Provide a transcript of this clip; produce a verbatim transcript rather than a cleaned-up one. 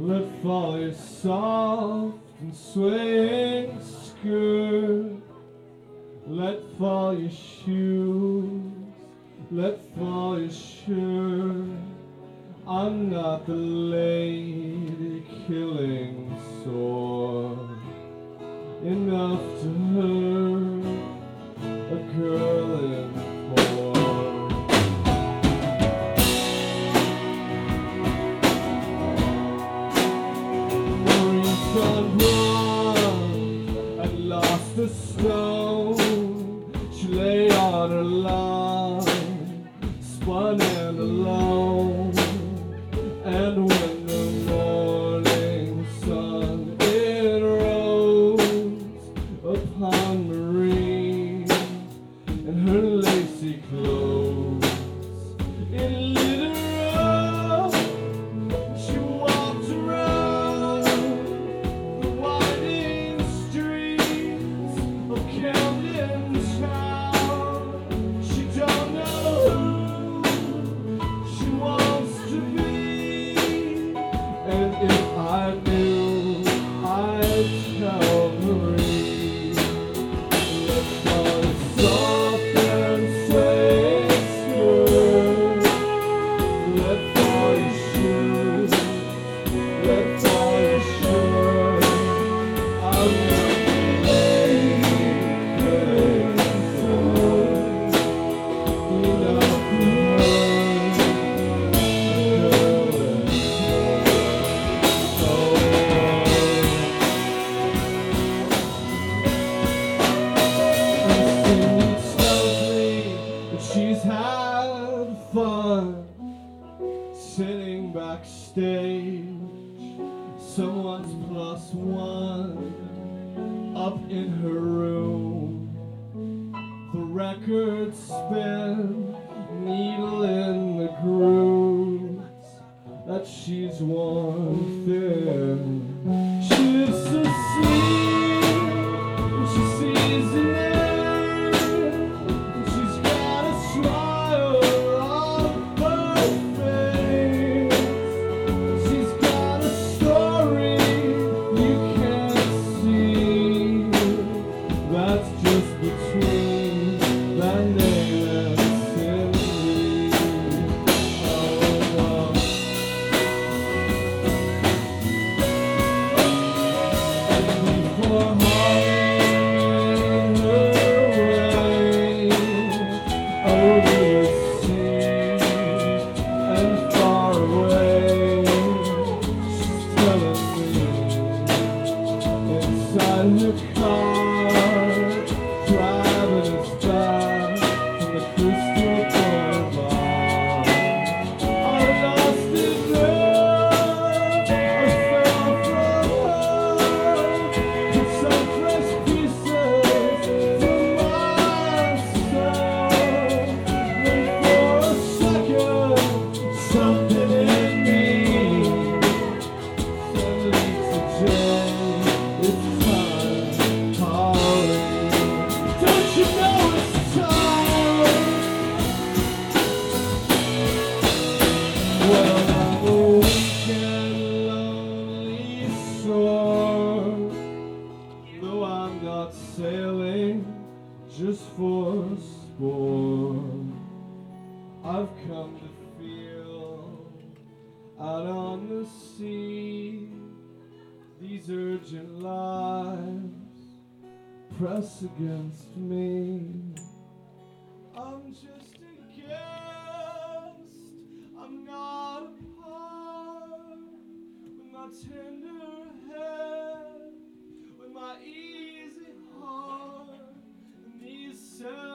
Let fall your soft and swaying skirt. Let fall your shoes. Let fall your shirt. I'm not the lady killing sword enough to hurt a girl in porn. Maureen's gone blind and lost a stone. She lay on her line, spun and alone. And when the morning sun it rose upon Maureen and her lacy clothes, it lit her up. She walked around the winding streets of Camden Town. She don't know who she wants to be. And if I knew, I'd tell Marie. Let's fall soft and sway skirt. Let fall your shoes. Let fall your shirt. I'm not the lady killing sword enough to hurt a girl in she's had fun sitting backstage, someone's plus one up in her room. The records spin, needle in the grooves that she's worn thin. She lives so sweet when she sees the she's got a smile on her face. She's got a story you can't see. That's just between that name and Cindy. Oh, well. And before inside her car, driving us back from the Crystal Boulevard. I lost in love, I fell from her, put some fresh pieces to my soul. When for a second, something in me said leads to jail. It's time, Holly. Don't you know it's time? Well, I'm a weekend lonely sore, though I'm not sailing just for sport. I've come to feel out on the sea. These urgent lives press against me. I'm just a guest, I'm not a part. With my tender head, with my easy heart, and these